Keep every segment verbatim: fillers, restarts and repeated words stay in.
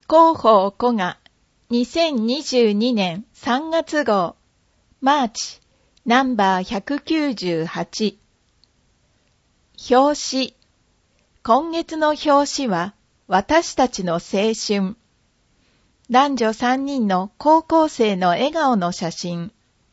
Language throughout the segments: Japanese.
広報古賀にせんにじゅうにねんさんがつ号マーチナンバーひゃくきゅうじゅうはち。表紙。今月の表紙は私たちの青春。男女さんにんの高校生の笑顔の写真。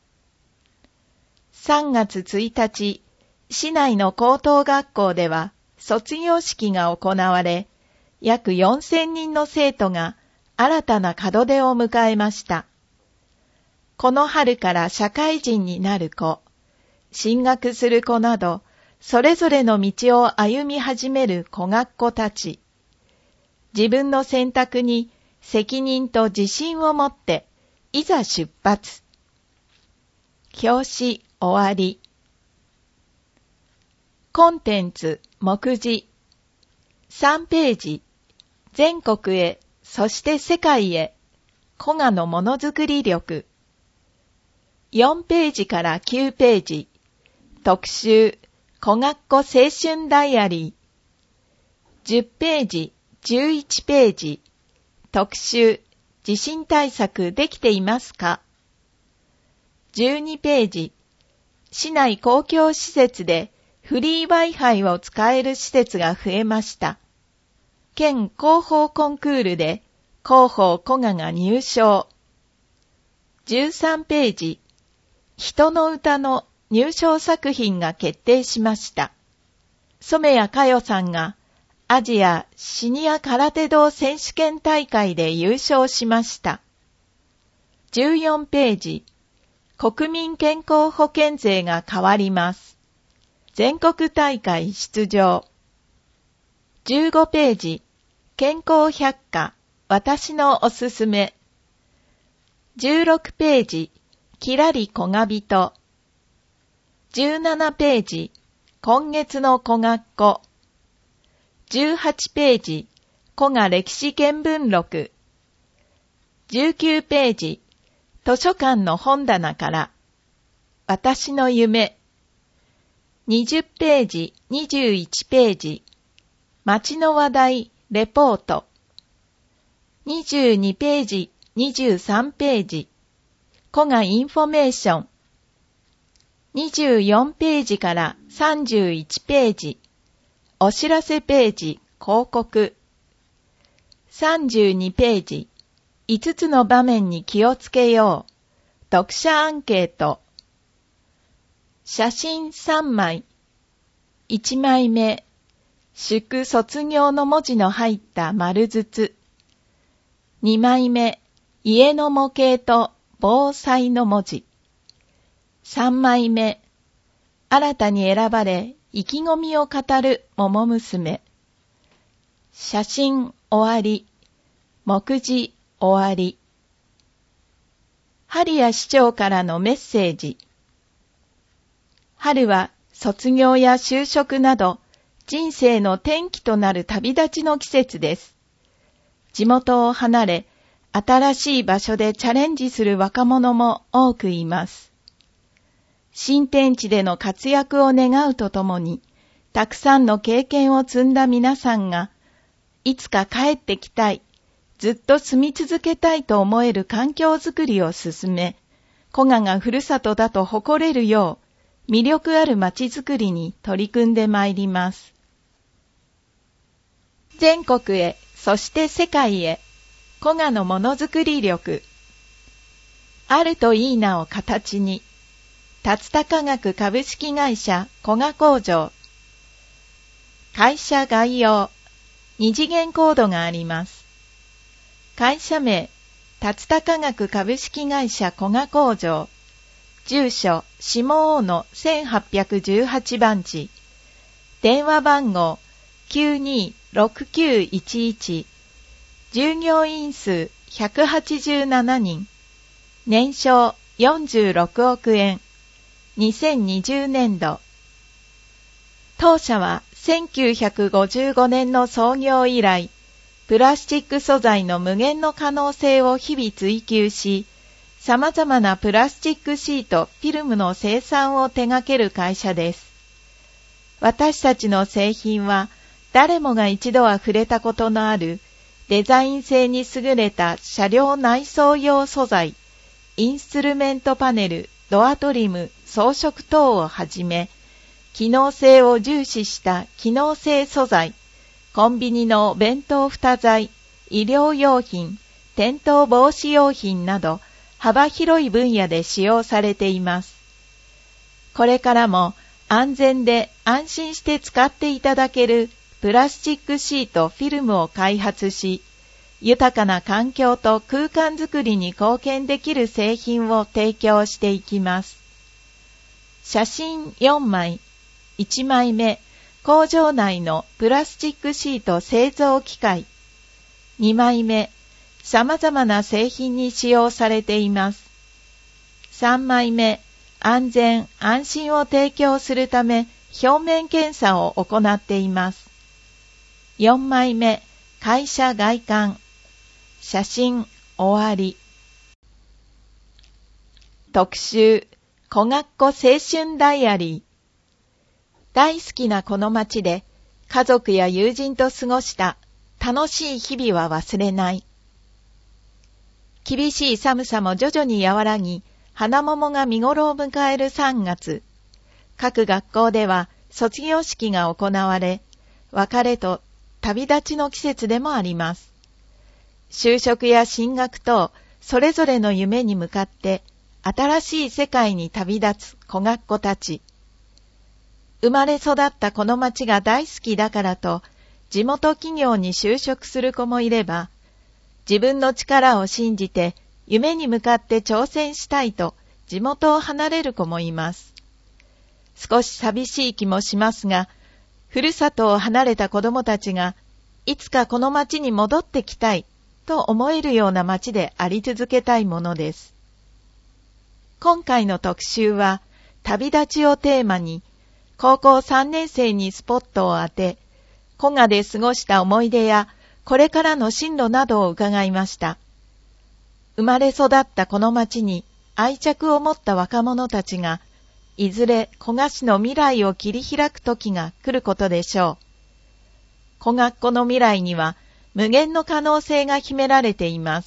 さんがつついたち、市内の高等学校では卒業式が行われ、約よんせんにんの生徒が新たな門出を迎えました。この春から社会人になる子、進学する子など、それぞれの道を歩み始める子学子たち。自分の選択に責任と自信を持って、いざ出発。表紙終わり。コンテンツ目次。さんページ。全国へ、そして世界へ。古賀のものづくり力。よんページからきゅうページ。特集、古学子青春ダイアリー。じゅっページ、じゅういちページ。特集、地震対策できていますか？じゅうにページ。市内公共施設でフリー Wi-Fi を使える施設が増えました。県広報コンクールで広報古賀が入賞。じゅうさんページ。人の歌の入賞作品が決定しました。染谷佳代さんがアジアシニア空手道選手権大会で優勝しました。じゅうよんページ。国民健康保険税が変わります。全国大会出場。じゅうごページ。健康百科、私のおすすめ。じゅうろくページ。きらり古賀人。じゅうななページ。今月の古学子。じゅうはちページ。古賀歴史見聞録。じゅうきゅうページ。図書館の本棚から。私の夢。にじゅうページ、にじゅういちページ。街の話題、レポート。にじゅうにページ、にじゅうさんページ。古賀インフォメーション。にじゅうよんページからさんじゅういちページ。お知らせページ、広告。さんじゅうにページ。いつつの場面に気をつけよう。読者アンケート。写真さんまい。いちまいめ。祝卒業の文字の入った丸筒。にまいめ。家の模型と防災の文字。さんまいめ。新たに選ばれ意気込みを語る桃娘。写真終わり。目次終わり。春谷市長からのメッセージ。春は卒業や就職など人生の転機となる旅立ちの季節です。地元を離れ、新しい場所でチャレンジする若者も多くいます。新天地での活躍を願うとともに、たくさんの経験を積んだ皆さんが、いつか帰ってきたい、ずっと住み続けたいと思える環境づくりを進め、古賀がふるさとだと誇れるよう、魅力ある街づくりに取り組んでまいります。全国へ、そして世界へ、古賀のものづくり力。あるといいなを形に、竜田化学株式会社古賀工場。会社概要、二次元コードがあります。会社名、竜田化学株式会社古賀工場。住所、下大野せんはっぴゃくじゅうはちばんち。電話番号、きゅうにーろくきゅういちいち。従業員数ひゃくはちじゅうななにん。年商よんじゅうろくおくえん。にせんにじゅうねんど。当社はせんきゅうひゃくごじゅうごねんの創業以来、プラスチック素材の無限の可能性を日々追求し、様々なプラスチックシート、フィルムの生産を手掛ける会社です。私たちの製品は、誰もが一度は触れたことのあるデザイン性に優れた車両内装用素材、インストゥルメントパネル、ドアトリム、装飾等をはじめ、機能性を重視した機能性素材、コンビニの弁当蓋材、医療用品、転倒防止用品など幅広い分野で使用されています。これからも安全で安心して使っていただけるプラスチックシート、フィルムを開発し、豊かな環境と空間づくりに貢献できる製品を提供していきます。写真よんまい、いちまいめ、工場内のプラスチックシート製造機械。にまいめ、様々な製品に使用されています。さんまいめ、安全・安心を提供するため表面検査を行っています。よんまいめ、会社外観。写真終わり。特集、小学校青春ダイアリー。大好きなこの町で家族や友人と過ごした楽しい日々は忘れない。厳しい寒さも徐々に和らぎ、花桃が見頃を迎えるさんがつ、各学校では卒業式が行われ、別れと旅立ちの季節でもあります。就職や進学等、それぞれの夢に向かって、新しい世界に旅立つ小学子たち。生まれ育ったこの町が大好きだからと、地元企業に就職する子もいれば、自分の力を信じて、夢に向かって挑戦したいと、地元を離れる子もいます。少し寂しい気もしますが、ふるさとを離れた子供たちが、いつかこの町に戻ってきたい、と思えるような町であり続けたいものです。今回の特集は、旅立ちをテーマに、高校さんねん生にスポットを当て、古賀で過ごした思い出や、これからの進路などを伺いました。生まれ育ったこの町に愛着を持った若者たちが、いずれ古賀市の未来を切り開く時が来ることでしょう。古賀っ子の未来には、無限の可能性が秘められています。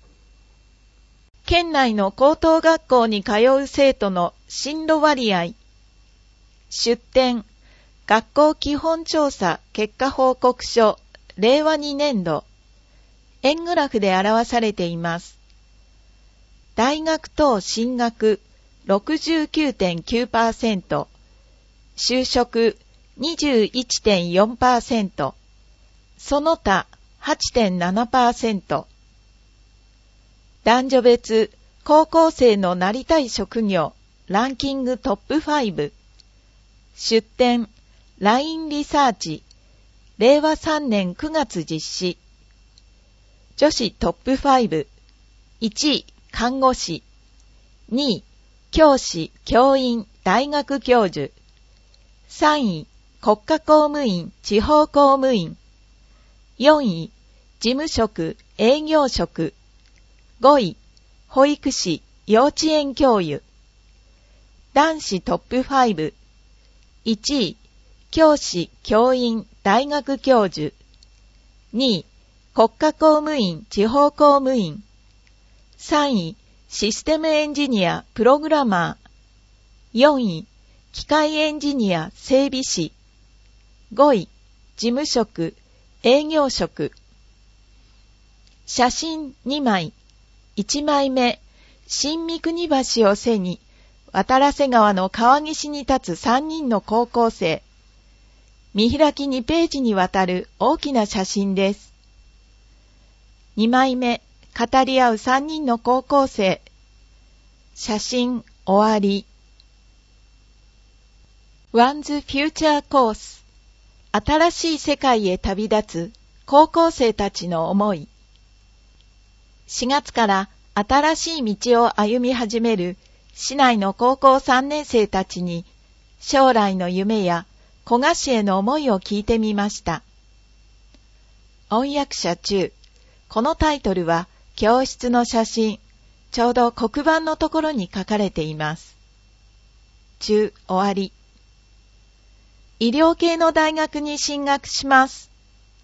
県内の高等学校に通う生徒の進路割合。出典、学校基本調査結果報告書、れいわにねんど。円グラフで表されています。大学等進学 ろくじゅうきゅうてんきゅうパーセント、就職 にじゅういってんよんパーセント、その他 はちてんななパーセント。男女別高校生のなりたい職業ランキングトップご。出典 ライン リサーチれいわさんねんくがつ実施。女子トップご。いちい看護師、にい教師、教員、大学教授、さんい国家公務員、地方公務員、よんい事務職、営業職、ごい保育士、幼稚園教諭。男子トップご。いちい教師、教員、大学教授、にい国家公務員、地方公務員、さんいシステムエンジニア、プログラマー、よんい機械エンジニア、整備士、ごい事務職、営業職。写真にまい。いちまいめ、新三国橋を背に、渡良瀬川の川岸に立つさんにんの高校生。見開きにページにわたる大きな写真です。にまいめ、語り合うさんにんの高校生。写真終わり。One's Future Course。新しい世界へ旅立つ高校生たちの思い。しがつから新しい道を歩み始める市内の高校さんねん生たちに将来の夢や古賀市への思いを聞いてみました。音訳者中、このタイトルは教室の写真、ちょうど黒板のところに書かれています。中終わり。医療系の大学に進学します。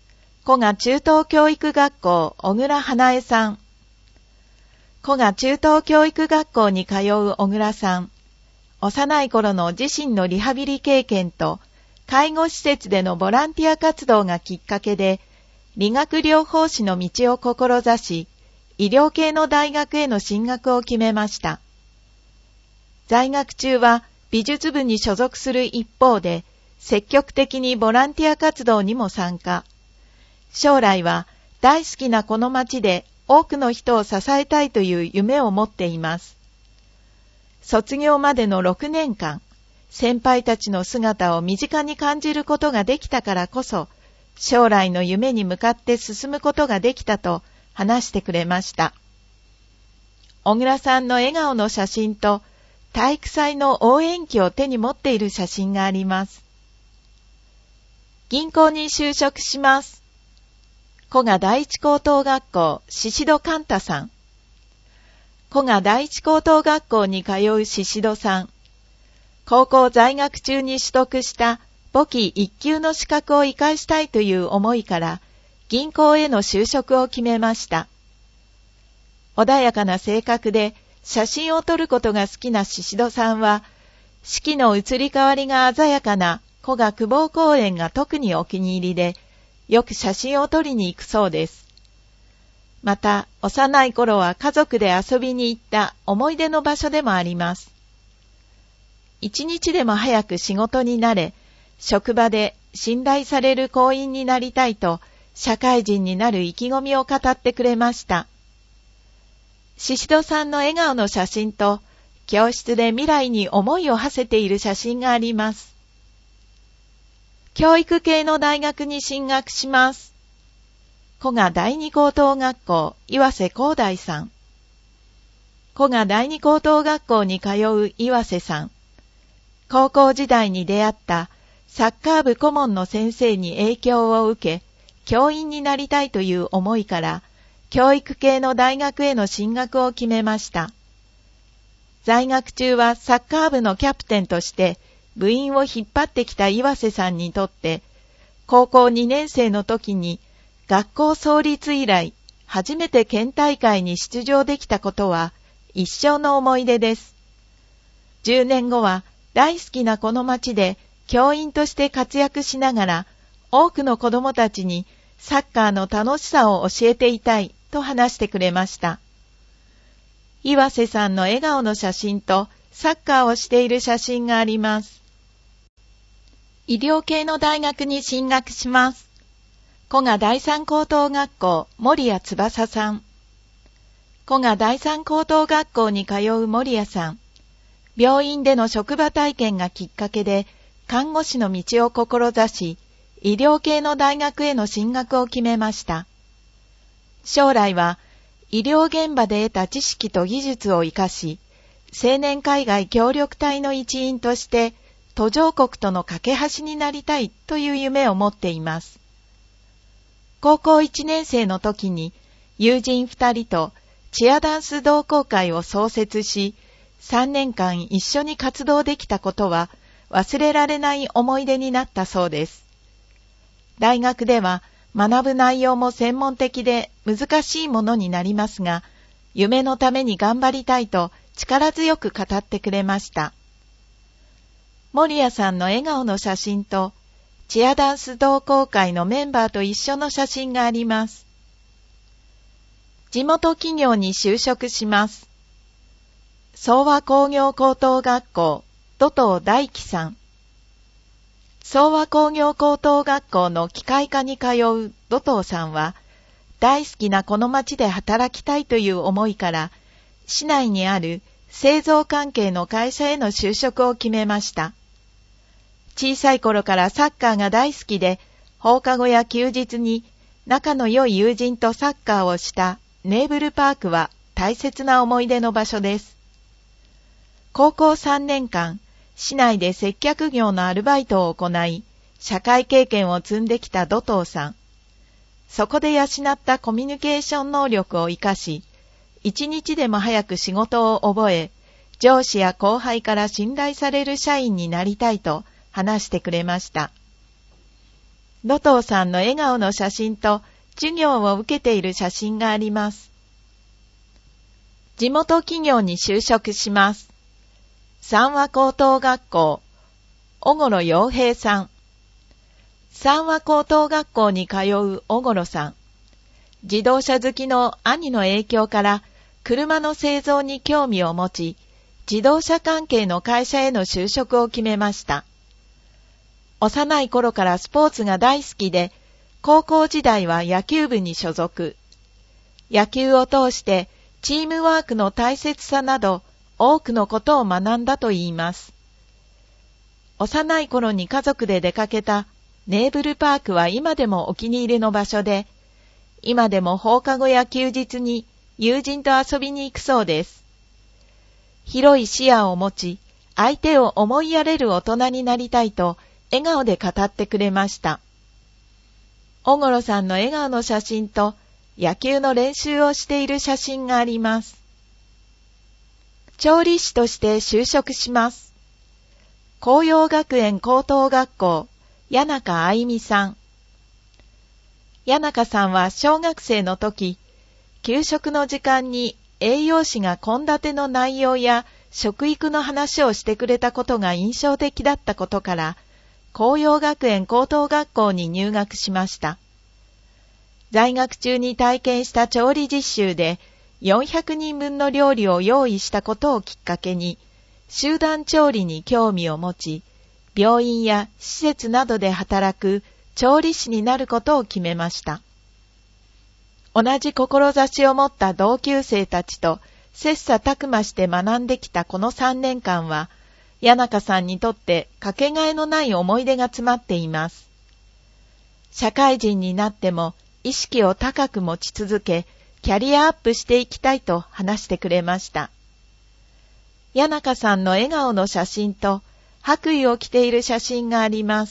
古賀中等教育学校小倉花江さん。古賀中等教育学校に通う小倉さん。幼い頃の自身のリハビリ経験と介護施設でのボランティア活動がきっかけで、理学療法士の道を志し、医療系の大学への進学を決めました。在学中は美術部に所属する一方で、積極的にボランティア活動にも参加。将来は大好きなこの町で多くの人を支えたいという夢を持っています。卒業までのろくねんかん、先輩たちの姿を身近に感じることができたからこそ、将来の夢に向かって進むことができたと話してくれました。小倉さんの笑顔の写真と体育祭の応援旗を手に持っている写真があります。銀行に就職します。古賀第一高等学校宍戸寛太さん。古賀第一高等学校に通う宍戸さん。高校在学中に取得した簿記一級の資格を生かしたいという思いから銀行への就職を決めました。穏やかな性格で写真を撮ることが好きな宍戸さんは、四季の移り変わりが鮮やかな古賀久保公園が特にお気に入りで、よく写真を撮りに行くそうです。また、幼い頃は家族で遊びに行った思い出の場所でもあります。一日でも早く仕事に慣れ、職場で信頼される行員になりたいと、社会人になる意気込みを語ってくれました。宍戸さんの笑顔の写真と、教室で未来に思いを馳せている写真があります。教育系の大学に進学します。古賀第二高等学校岩瀬光大さん。古賀第二高等学校に通う岩瀬さん。高校時代に出会ったサッカー部顧問の先生に影響を受け、教員になりたいという思いから、教育系の大学への進学を決めました。在学中はサッカー部のキャプテンとして部員を引っ張ってきた岩瀬さんにとって、高校にねん生の時に学校創立以来初めて県大会に出場できたことは一生の思い出です。じゅうねんごは大好きなこの町で教員として活躍しながら多くの子どもたちにサッカーの楽しさを教えていたいと話してくれました。岩瀬さんの笑顔の写真とサッカーをしている写真があります。医療系の大学に進学します。古賀第三高等学校森谷翼さん。古賀第三高等学校に通う森谷さん。病院での職場体験がきっかけで看護師の道を志し、医療系の大学への進学を決めました。将来は医療現場で得た知識と技術を活かし、青年海外協力隊の一員として途上国との架け橋になりたいという夢を持っています。高校いちねん生の時に友人二人とチアダンス同好会を創設し、さんねんかん一緒に活動できたことは忘れられない思い出になったそうです。大学では学ぶ内容も専門的で難しいものになりますが、夢のために頑張りたいと力強く語ってくれました。森谷さんの笑顔の写真と、チアダンス同好会のメンバーと一緒の写真があります。地元企業に就職します。総和工業高等学校、土藤大樹さん。総和工業高等学校の機械科に通う土藤さんは、大好きなこの町で働きたいという思いから、市内にある製造関係の会社への就職を決めました。小さい頃からサッカーが大好きで、放課後や休日に仲の良い友人とサッカーをしたネーブルパークは大切な思い出の場所です。高校さんねんかん、市内で接客業のアルバイトを行い、社会経験を積んできた土藤さん。そこで養ったコミュニケーション能力を活かし、一日でも早く仕事を覚え、上司や後輩から信頼される社員になりたいと話してくれました。 ロトーさんの笑顔の写真と授業を受けている写真があります。地元企業に就職します。三和高等学校、小頃洋平さん。三和高等学校に通う小頃さん。自動車好きの兄の影響から車の製造に興味を持ち、自動車関係の会社への就職を決めました。幼い頃からスポーツが大好きで、高校時代は野球部に所属。野球を通してチームワークの大切さなど多くのことを学んだといいます。幼い頃に家族で出かけたネーブルパークは今でもお気に入りの場所で、今でも放課後や休日に友人と遊びに行くそうです。広い視野を持ち、相手を思いやれる大人になりたいと笑顔で語ってくれました。小頃さんの笑顔の写真と野球の練習をしている写真があります。調理師として就職します。紅葉学園高等学校、谷中愛美さん。谷中さんは小学生の時、給食の時間に栄養士が献立の内容や食育の話をしてくれたことが印象的だったことから、紅葉学園高等学校に入学しました。在学中に体験した調理実習でよんひゃくにんぶんの料理を用意したことをきっかけに、集団調理に興味を持ち、病院や施設などで働く調理師になることを決めました。同じ志を持った同級生たちと切磋琢磨して学んできたこのさんねんかんは、谷中さんにとってかけがえのない思い出が詰まっています。社会人になっても意識を高く持ち続け、キャリアアップしていきたいと話してくれました。谷中さんの笑顔の写真と白衣を着ている写真があります。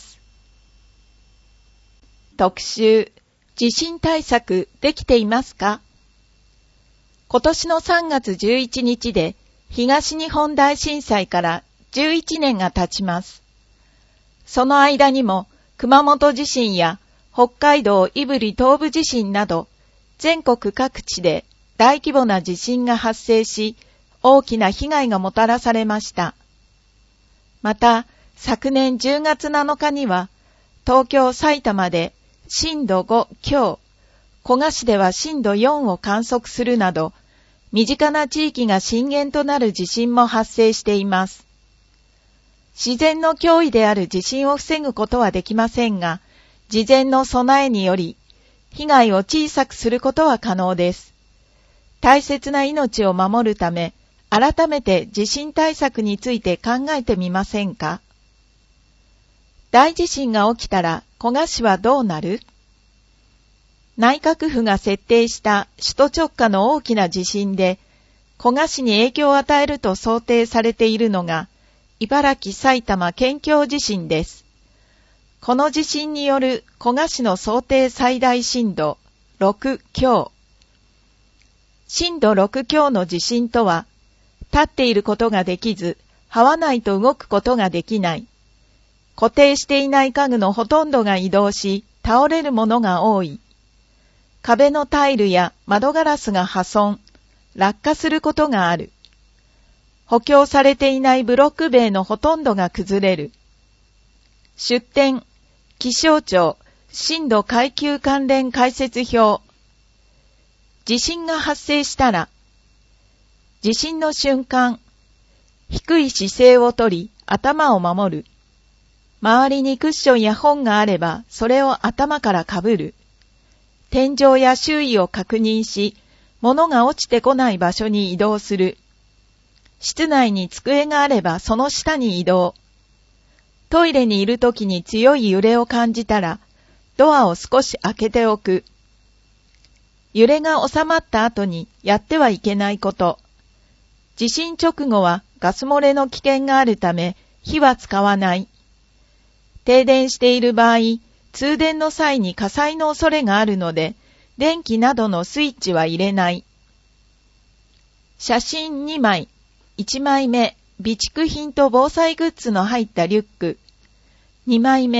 特集、地震対策できていますか？今年のさんがつじゅういちにちで東日本大震災からじゅういちねんが経ちます。その間にも熊本地震や北海道胆振東部地震など全国各地で大規模な地震が発生し、大きな被害がもたらされました。また、昨年じゅうがつなのかには東京、埼玉で震度ご強、古河市では震度よんを観測するなど、身近な地域が震源となる地震も発生しています。自然の脅威である地震を防ぐことはできませんが、事前の備えにより、被害を小さくすることは可能です。大切な命を守るため、改めて地震対策について考えてみませんか？大地震が起きたら古河市はどうなる？内閣府が設定した首都直下の大きな地震で、古河市に影響を与えると想定されているのが、茨城・埼玉県境地震です。この地震による古河市の想定最大震度ろく強。震度ろく強の地震とは、立っていることができず、這わないと動くことができない。固定していない家具のほとんどが移動し、倒れるものが多い。壁のタイルや窓ガラスが破損、落下することがある。補強されていないブロック塀のほとんどが崩れる。出典、気象庁、震度階級関連解説表。地震が発生したら、地震の瞬間、低い姿勢をとり、頭を守る。周りにクッションや本があれば、それを頭からかぶる。天井や周囲を確認し、物が落ちてこない場所に移動する。室内に机があればその下に移動。トイレにいるときに強い揺れを感じたら、ドアを少し開けておく。揺れが収まった後にやってはいけないこと。地震直後はガス漏れの危険があるため、火は使わない。停電している場合、通電の際に火災の恐れがあるので、電気などのスイッチは入れない。写真にまい、いちまいめ、備蓄品と防災グッズの入ったリュック。にまいめ、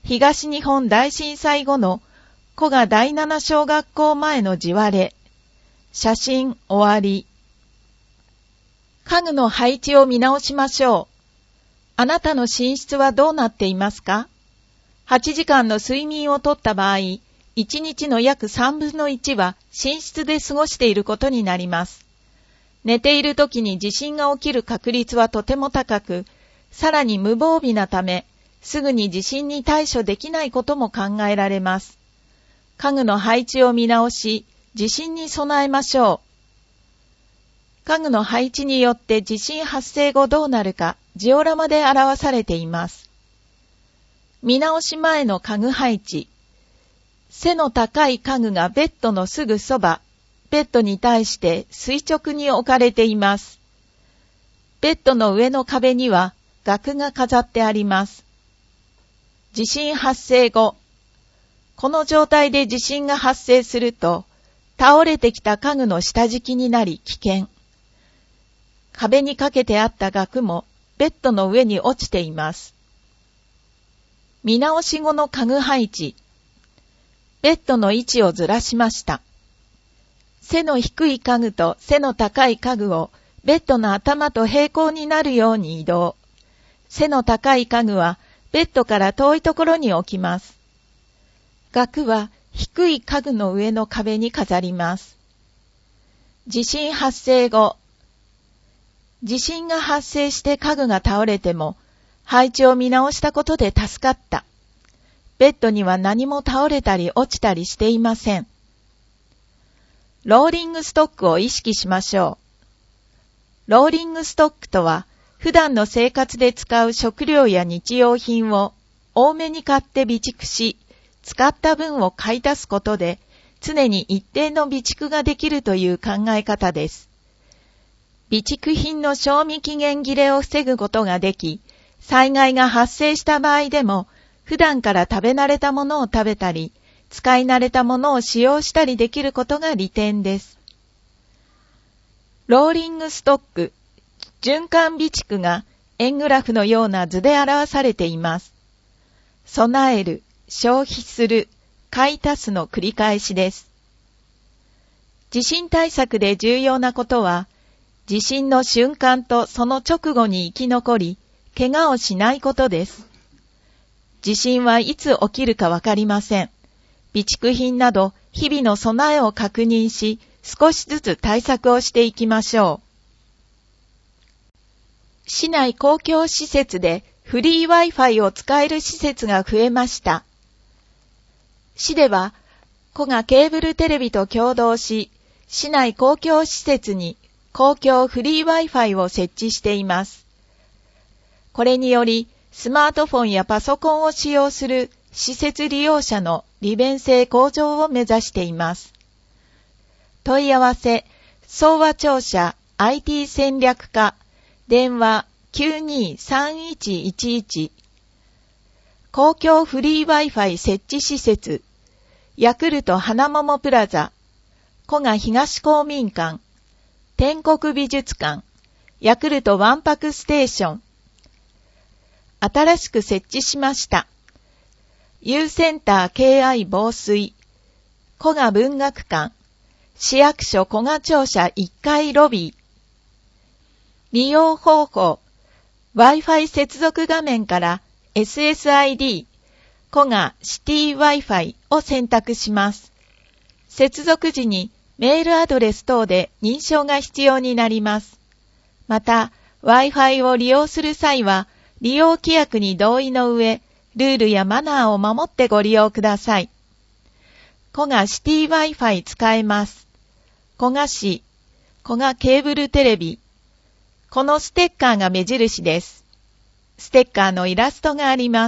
東日本大震災後の古賀第七小学校前の地割れ。写真終わり。家具の配置を見直しましょう。あなたの寝室はどうなっていますか？はちじかんの睡眠をとった場合、いちにちの約さんぶんのいちは寝室で過ごしていることになります。寝ている時に地震が起きる確率はとても高く、さらに無防備なため、すぐに地震に対処できないことも考えられます。家具の配置を見直し、地震に備えましょう。家具の配置によって地震発生後どうなるか、ジオラマで表されています。見直し前の家具配置。背の高い家具がベッドのすぐそば、ベッドに対して垂直に置かれています。ベッドの上の壁には額が飾ってあります。地震発生後。この状態で地震が発生すると、倒れてきた家具の下敷きになり危険。壁にかけてあった額もベッドの上に落ちています。見直し後の家具配置。ベッドの位置をずらしました。背の低い家具と背の高い家具をベッドの頭と平行になるように移動。背の高い家具はベッドから遠いところに置きます。額は低い家具の上の壁に飾ります。地震発生後。地震が発生して家具が倒れても、配置を見直したことで助かった。ベッドには何も倒れたり落ちたりしていません。ローリングストックを意識しましょう。ローリングストックとは、普段の生活で使う食料や日用品を多めに買って備蓄し、使った分を買い足すことで、常に一定の備蓄ができるという考え方です。備蓄品の賞味期限切れを防ぐことができ、災害が発生した場合でも、普段から食べ慣れたものを食べたり、使い慣れたものを使用したりできることが利点です。ローリングストック、循環備蓄が円グラフのような図で表されています。備える、消費する、買い足すの繰り返しです。地震対策で重要なことは、地震の瞬間とその直後に生き残り、怪我をしないことです。地震はいつ起きるかわかりません。備蓄品など日々の備えを確認し、少しずつ対策をしていきましょう。市内公共施設でフリー Wi-Fi を使える施設が増えました。市では、古賀ケーブルテレビと共同し、市内公共施設に公共フリー Wi-Fi を設置しています。これにより、スマートフォンやパソコンを使用する施設利用者の利便性向上を目指しています。問い合わせ、総和庁舎 アイティー 戦略課、電話 きゅうにーさんいちいちいち、公共フリー Wi-Fi 設置施設、ヤクルト花桃プラザ、古賀東公民館、天国美術館、ヤクルトわんぱくステーション、新しく設置しました。U センター ケーアイ 防水、古賀文学館、市役所古賀庁舎いっかいロビー。利用方法、Wi-Fi 接続画面から エスエスアイディー、古賀シティ Wi-Fi を選択します。接続時にメールアドレス等で認証が必要になります。また、Wi-Fi を利用する際は、利用規約に同意の上、ルールやマナーを守ってご利用ください。古賀シティ Wi-Fi 使えます。古賀市、古賀ケーブルテレビ。このステッカーが目印です。ステッカーのイラストがあります。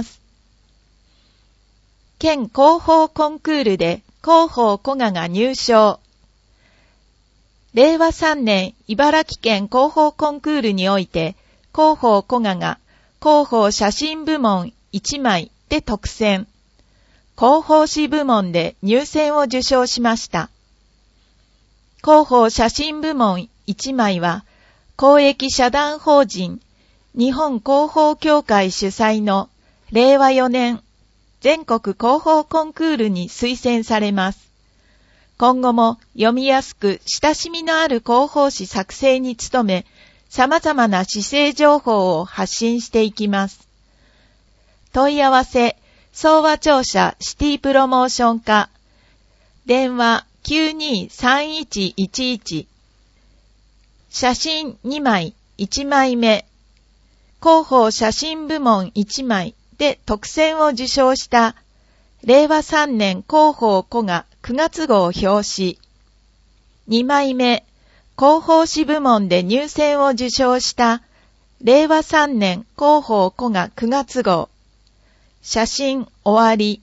県広報コンクールで広報古賀が入賞。れいわさんねん茨城県広報コンクールにおいて、広報古賀が広報写真部門いちまいで特選。広報誌部門で入選を受賞しました。広報写真部門いちまいは、公益社団法人日本広報協会主催のれいわよねん全国広報コンクールに推薦されます。今後も読みやすく親しみのある広報誌作成に努め、様々な市政情報を発信していきます。問い合わせ、総和庁舎シティプロモーション課、電話 きゅうにーさんいちいちいち、写真にまいいちまいめ、広報写真部門いちまいで特選を受賞したれいわさんねん広報古賀くがつ号表紙、にまいめ、広報誌部門で入選を受賞したれいわさんねん広報古賀くがつ号、写真終わり。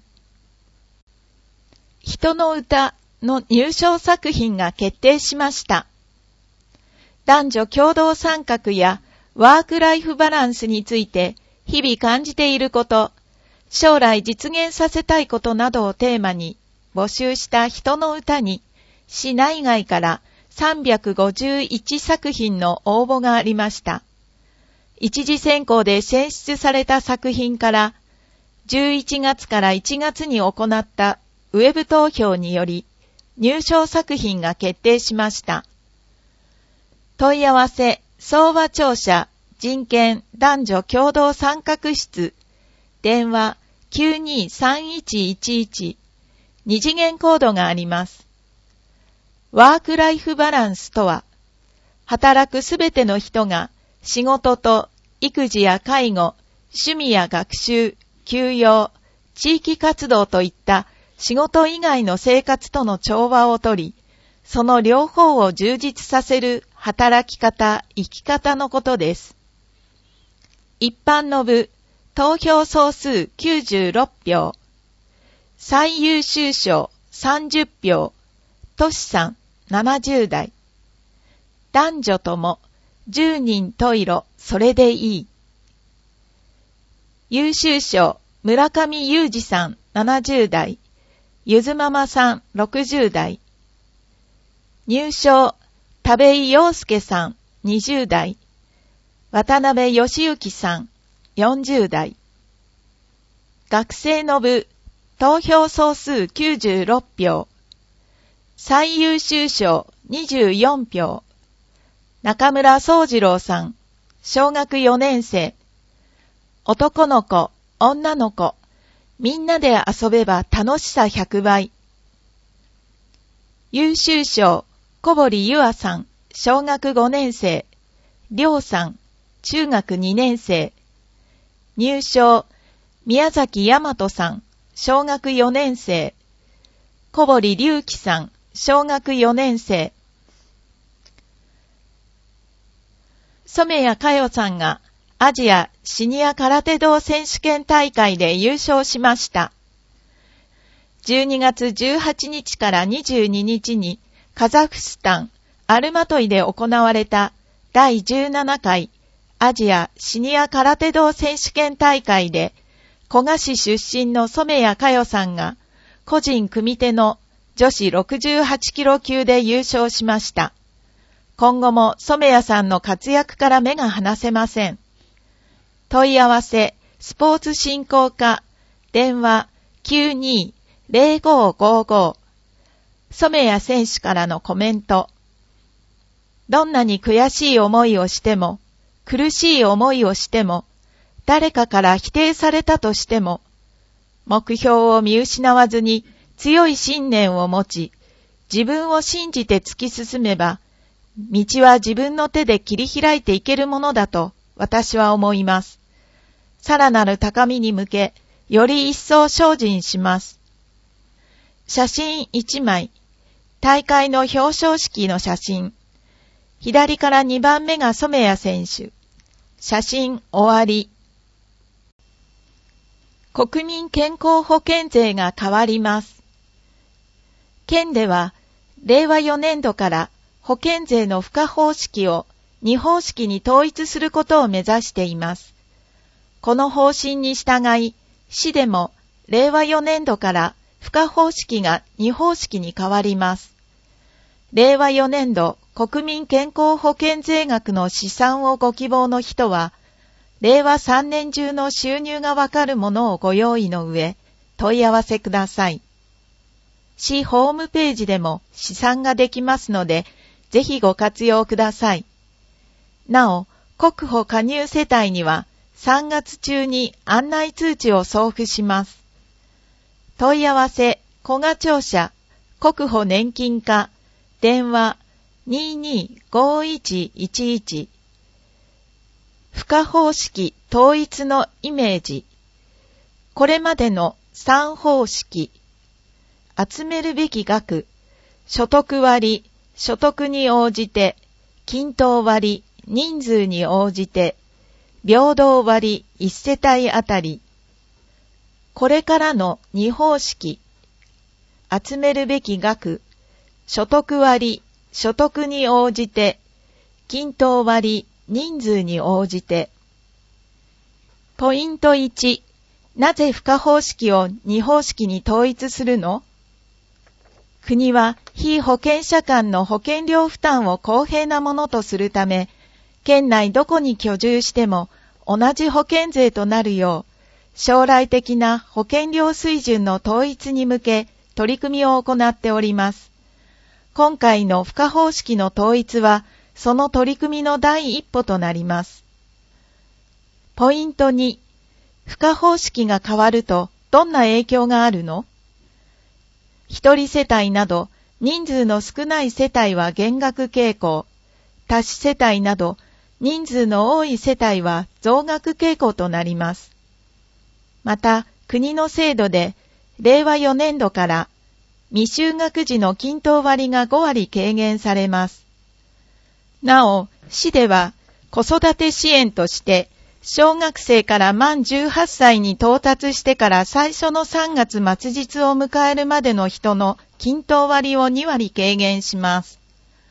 人の歌の入賞作品が決定しました。男女共同参画やワークライフバランスについて日々感じていること、将来実現させたいことなどをテーマに募集した人の歌に市内外からさんびゃくごじゅういちさく品の応募がありました。一次選考で選出された作品からじゅういちがつからいちがつに行ったウェブ投票により入賞作品が決定しました。問い合わせ、総和庁舎人権男女共同参画室、電話 きゅうにーさんいちいちいち、二次元コードがあります。ワークライフバランスとは、働くすべての人が仕事と育児や介護、趣味や学習、休養、地域活動といった仕事以外の生活との調和をとり、その両方を充実させる働き方、生き方のことです。一般の部、投票総数きゅうじゅうろくひょう、最優秀賞さんじゅっぴょう、トシさんななじゅうだい、男女ともじゅうにん十色それでいい。優秀賞村上裕二さんななじゅうだい、ゆずママさんろくじゅうだい、入賞田部井陽介さんにじゅうだい、渡辺義行さんよんじゅうだい。学生の部、投票総数きゅうじゅうろくひょう、最優秀賞にじゅうよんひょう、中村宗次郎さん、小学よねんせい。男の子、女の子、みんなで遊べば楽しさひゃくばい。優秀賞、小堀優愛さん、小学ごねんせい。りょうさん、中学にねんせい。入賞、宮崎大和さん、小学よねんせい。小堀隆樹さん、小学よねんせい。染谷佳代さんがアジアシニア空手道選手権大会で優勝しました。じゅうにがつじゅうはちにちからにじゅうににちにカザフスタン・アルマトイで行われただいじゅうななかいアジアシニア空手道選手権大会で古賀市出身の染谷佳代さんが個人組手の女子ろくじゅうはちキロ級で優勝しました。今後も染谷さんの活躍から目が離せません。問い合わせ、スポーツ振興課、電話 きゅうにーぜろごーごーごー。染谷選手からのコメント。どんなに悔しい思いをしても、苦しい思いをしても、誰かから否定されたとしても、目標を見失わずに強い信念を持ち、自分を信じて突き進めば、道は自分の手で切り開いていけるものだと私は思います。さらなる高みに向け、より一層精進します。写真いちまい、大会の表彰式の写真。左からにばんめが染谷選手。写真終わり。国民健康保険税が変わります。県では、れいわよねんどから保険税の付加方式をに方式に統一することを目指しています。この方針に従い、市でもれいわよねんどから付加方式がに方式に変わります。れいわよねんど国民健康保険税額の試算をご希望の人は、れいわさんねん中の収入がわかるものをご用意の上、 問い合わせください。市ホームページでも試算ができますので、ぜひご活用ください。なお、国保加入世帯にはさんがつ中に案内通知を送付します。問い合わせ、古賀庁舎、国保年金課、電話 にーにーごーいちいちいち。付加方式統一のイメージ。これまでのさん方式。集めるべき額、所得割、所得に応じて、均等割、人数に応じて、平等割いち世帯あたり。これからのに方式。集めるべき額、所得割、所得に応じて、均等割、人数に応じて。ポイントいち、なぜ付加方式をに方式に統一するの？国は被保険者間の保険料負担を公平なものとするため、県内どこに居住しても同じ保険税となるよう、将来的な保険料水準の統一に向け取り組みを行っております。今回の付加方式の統一は、その取り組みの第一歩となります。ポイントに、付加方式が変わるとどんな影響があるの？一人世帯など人数の少ない世帯は減額傾向、多子世帯など人数の多い世帯は増額傾向となります。また、国の制度でれいわよねんどから未就学児の均等割がごわり軽減されます。なお、市では子育て支援として小学生から満じゅうはっさいに到達してから最初のさんがつ末日を迎えるまでの人の均等割をにわり軽減します。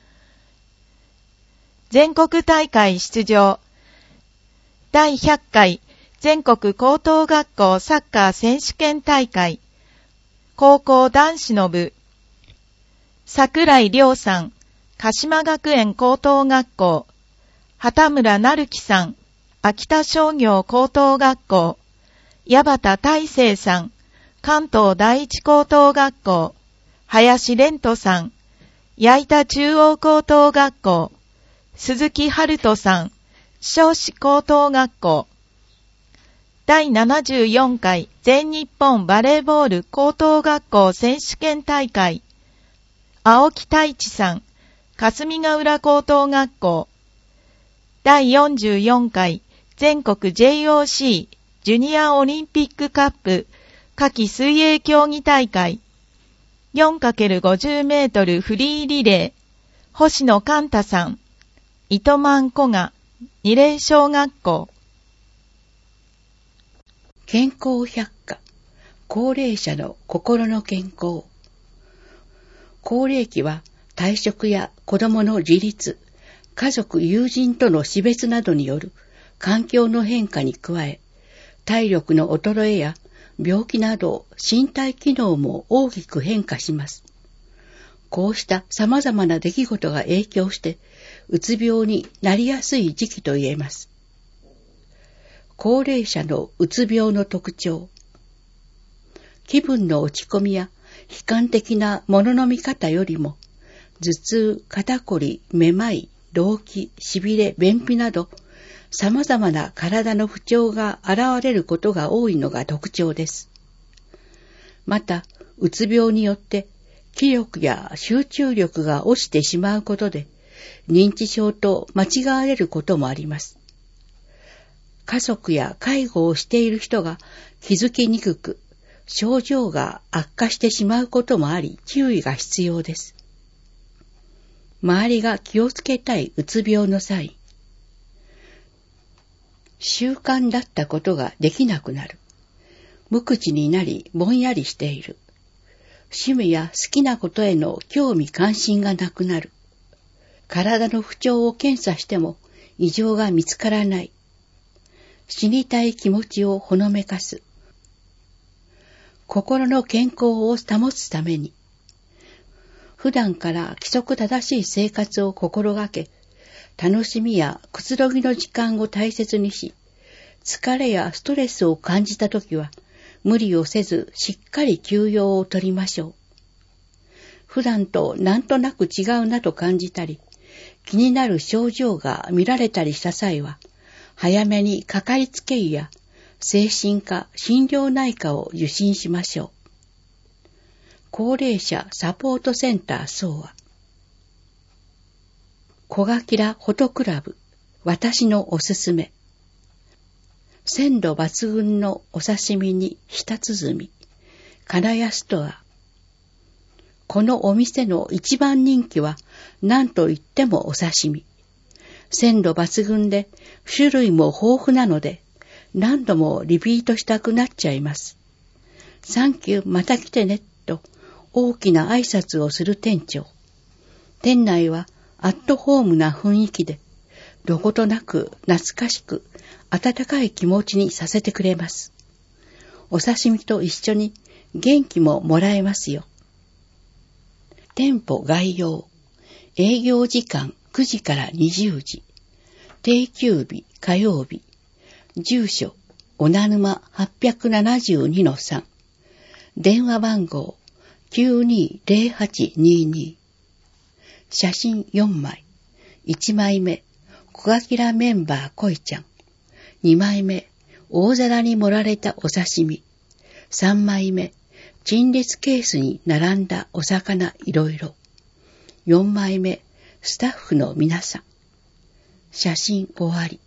全国大会出場。だいひゃっかい全国高等学校サッカー選手権大会。高校男子の部。桜井亮さん、鹿島学園高等学校。畑村成樹さん、秋田商業高等学校、矢端大成さん、関東第一高等学校、林蓮人さん、矢板中央高等学校、鈴木春人さん、少子高等学校、だいななじゅうよんかい全日本バレーボール高等学校選手権大会、青木太一さん、霞ヶ浦高等学校、だいよんじゅうよんかい全国 ジェイオーシー ジュニアオリンピックカップ夏季水泳競技大会 よんかけるごじゅうメートル フリーリレー星野寛太さん糸満古賀二嶺小学校。 健康百科、高齢者の心の健康。高齢期は退職や子どもの自立、家族友人との死別などによる環境の変化に加え、体力の衰えや病気など身体機能も大きく変化します。こうした様々な出来事が影響して、うつ病になりやすい時期と言えます。高齢者のうつ病の特徴。気分の落ち込みや悲観的な物の見方よりも、頭痛、肩こり、めまい、動悸、しびれ、便秘など、様々な体の不調が現れることが多いのが特徴です。また、うつ病によって気力や集中力が落ちてしまうことで、認知症と間違われることもあります。家族や介護をしている人が気づきにくく、症状が悪化してしまうこともあり、注意が必要です。周りが気をつけたいうつ病の際、習慣だったことができなくなる。無口になりぼんやりしている。趣味や好きなことへの興味関心がなくなる。体の不調を検査しても異常が見つからない。死にたい気持ちをほのめかす。心の健康を保つために、普段から規則正しい生活を心がけ、楽しみやくつろぎの時間を大切にし、疲れやストレスを感じたときは、 無理をせずしっかり休養をとりましょう。普段となんとなく違うなと感じたり、気になる症状が見られたりした際は、早めにかかりつけ医や精神科、心療内科を受診しましょう。高齢者サポートセンター総和。小垣らフォトクラブ、私のおすすめ。鮮度抜群のお刺身に舌鼓、金谷ストア。このお店の一番人気は何と言ってもお刺身。鮮度抜群で種類も豊富なので何度もリピートしたくなっちゃいます。サンキュー、また来てねと大きな挨拶をする店長。店内はアットホームな雰囲気でどことなく懐かしく温かい気持ちにさせてくれます。お刺身と一緒に元気ももらえますよ。店舗概要。営業時間くじからにじゅうじ。定休日火曜日。住所小名沼 はっぴゃくななじゅうにのさん。電話番号 きゅうにーぜろはちにーにー。写真よんまい。いちまいめ小垣らメンバーこいちゃん。にまいめ大皿に盛られたお刺身。さんまいめ陳列ケースに並んだお魚いろいろ。よんまいめスタッフの皆さん。写真終わり。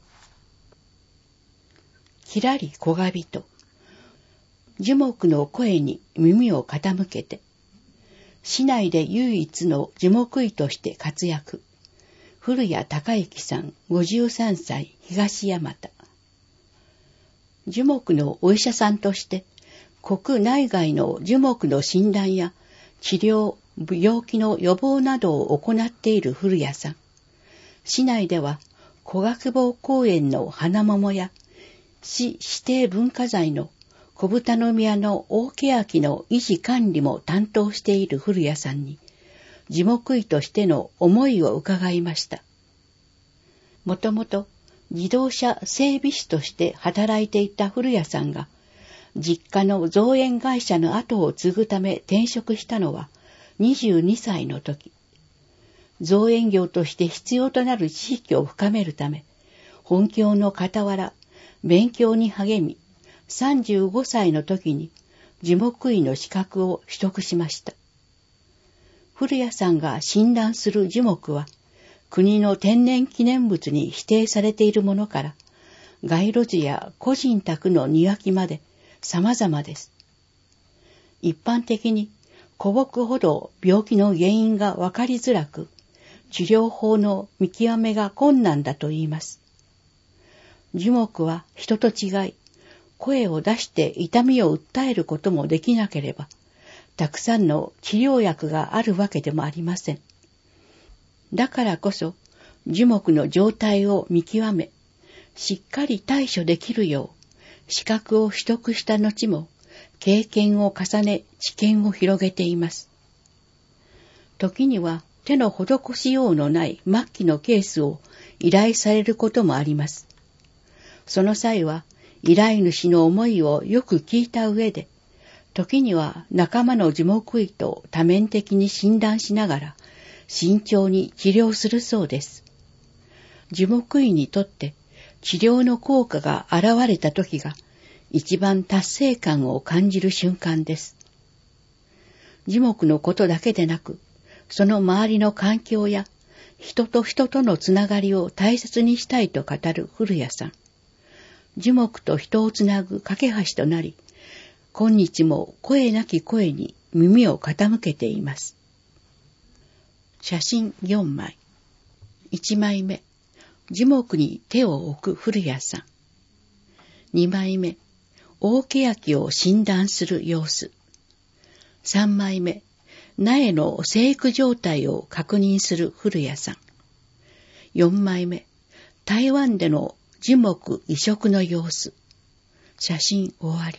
きらり小が人。樹木の声に耳を傾けて。市内で唯一の樹木医として活躍。古谷隆之さんごじゅうさんさい東大和。樹木のお医者さんとして国内外の樹木の診断や治療、病気の予防などを行っている古谷さん。市内では古学坊公園の花桃や市指定文化財の小豚宮の大欅の維持管理も担当している古谷さんに樹木医としての思いを伺いました。もともと自動車整備士として働いていた古谷さんが実家の造園会社の後を継ぐため転職したのはにじゅうにさいの時。造園業として必要となる知識を深めるため、本業の傍ら勉強に励み、さんじゅうごさいの時に樹木医の資格を取得しました。古谷さんが診断する樹木は、国の天然記念物に指定されているものから、街路樹や個人宅の庭木まで様々です。一般的に古木ほど病気の原因がわかりづらく、治療法の見極めが困難だと言います。樹木は人と違い、声を出して痛みを訴えることもできなければ、たくさんの治療薬があるわけでもありません。だからこそ、樹木の状態を見極め、しっかり対処できるよう、資格を取得した後も、経験を重ね、知見を広げています。時には手の施しようのない末期のケースを依頼されることもあります。その際は、依頼主の思いをよく聞いた上で、時には仲間の樹木医と多面的に診断しながら、慎重に治療するそうです。樹木医にとって治療の効果が現れた時が一番達成感を感じる瞬間です。樹木のことだけでなく、その周りの環境や人と人とのつながりを大切にしたいと語る古谷さん。樹木と人をつなぐ架け橋となり、今日も声なき声に耳を傾けています。写真よんまい。いちまいめ、樹木に手を置く古谷さん。にまいめ、大欅を診断する様子。さんまいめ、苗の生育状態を確認する古谷さん。よんまいめ、台湾での樹木移植の様子。写真終わり。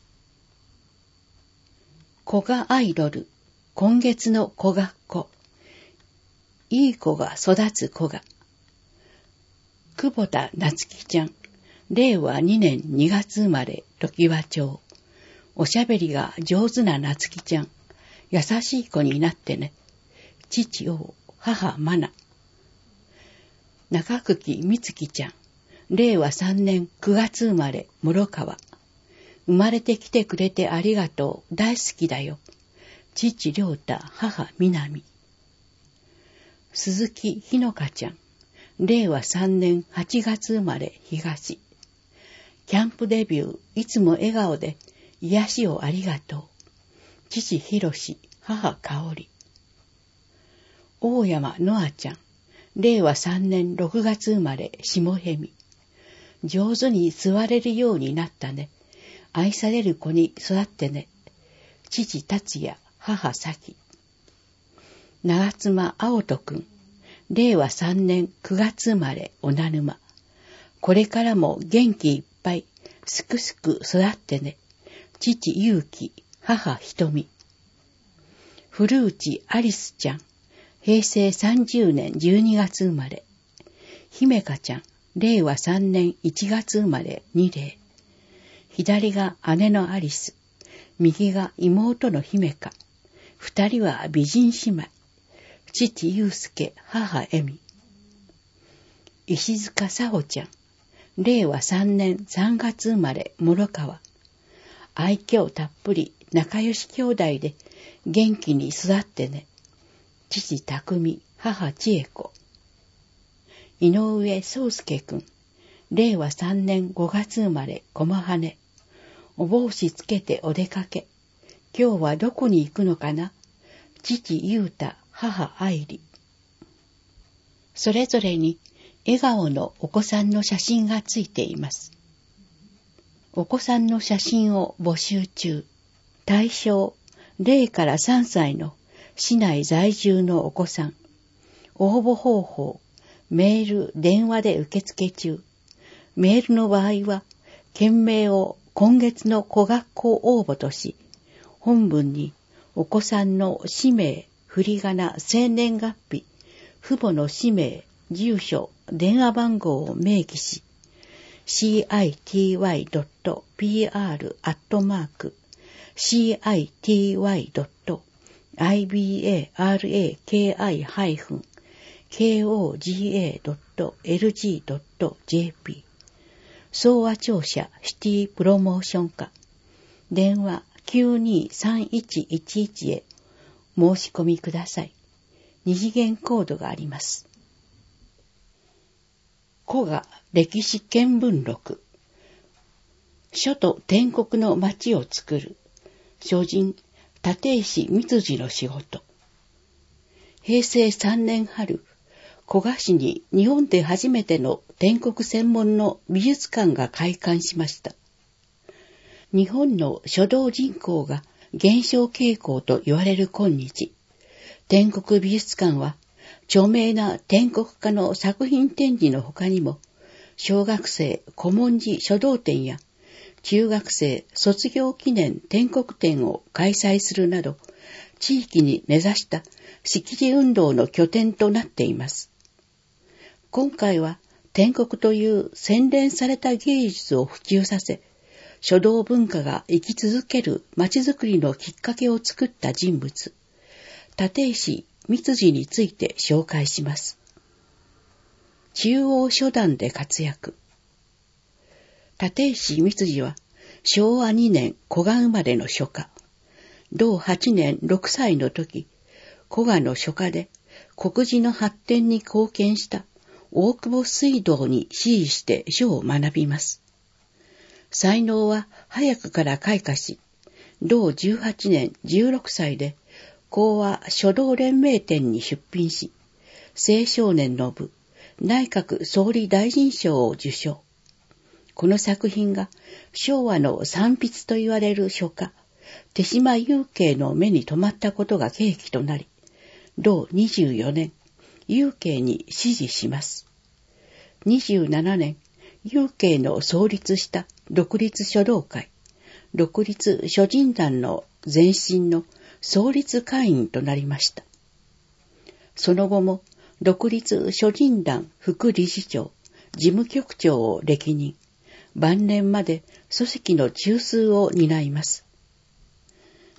古賀アイドル、今月の古賀っ子。いい子が育つ古賀。久保田夏希ちゃん、れいわにねんにがつ生まれ、常盤町。 おしゃべりが上手ななつきちゃん、優しい子になってね。父王、母マナ。中久美月ちゃん、れいわさんねんくがつ生まれ、諸川。生まれてきてくれてありがとう、大好きだよ。父良太、母南。鈴木ひのかちゃん、れいわさんねんはちがつ生まれ、東。キャンプデビュー、いつも笑顔で、癒しをありがとう。父ひろし、母かおり。大山のあちゃん、れいわさんねんろくがつ生まれ、下へみ。上手に座れるようになったね。愛される子に育ってね。父達也、母咲。長妻青人くん、れいわさんねんくがつ生まれ、おなぬま。これからも元気いっぱい、すくすく育ってね。父ゆうき、母ひとみ。古内アリスちゃん、へいせいさんじゅうねんじゅうにがつ生まれ。姫香ちゃん、れいわさんねんいちがつ生まれ、にれい。左が姉のアリス、右が妹の姫香。二人は美人姉妹。父祐介、母恵美。石塚佐穂ちゃん、れいわさんねんさんがつ生まれ、諸川。愛嬌たっぷり、仲良し兄弟で、元気に育ってね。父匠、母千恵子。井上宗介くん、れいわさんねんごがつ生まれ、駒羽。お帽子つけてお出かけ。今日はどこに行くのかな。父優太、母愛理。それぞれに笑顔のお子さんの写真がついています。お子さんの写真を募集中。対象れいからさんさいの市内在住のお子さん。応募方法、メール、電話で受付中。メールの場合は、件名を今月の小学校応募とし、本文にお子さんの氏名、振り仮名、生年月日、父母の氏名、住所、電話番号を明記し、シーアイティーワイドットピーアールアットマーク シーアイティーワイドットアイビーエーアールエーケーアイ ハイフン ケーオージーエードットエルジードットジェーピー 総和庁舎シティプロモーション課電話 きゅうにーさんいちいちいち へ申し込みください。二次元コードがあります。古賀歴史見聞録。書と天国の町を作る。書人、立石光次の仕事。へいせいさんねん春、古賀市に日本で初めての天国専門の美術館が開館しました。日本の書道人口が減少傾向と言われる今日、天国美術館は著名な天国家の作品展示の他にも、小学生古文字書道展や中学生卒業記念天国展を開催するなど、地域に根ざした識字運動の拠点となっています。今回は天国という洗練された芸術を普及させ、書道文化が生き続ける町づくりのきっかけを作った人物、立石光次について紹介します。中央書壇で活躍。立石光次はしょうわにねん古賀生まれの書家。同はちねんろくさいの時、古賀の書家で国字の発展に貢献した大久保水道に師事して書を学びます。才能は早くから開花し、同じゅうはちねんじゅうろくさいで講和書道連盟展に出品し、青少年の部内閣総理大臣賞を受賞。この作品が昭和の三筆と言われる書家、手島祐慶の目に留まったことが契機となり、同にじゅうよねん、祐慶に師事します。にじゅうななねん、祐慶の創立した独立書道会、独立書人団の前身の創立会員となりました。その後も独立書人団副理事長、事務局長を歴任、晩年まで組織の中枢を担います。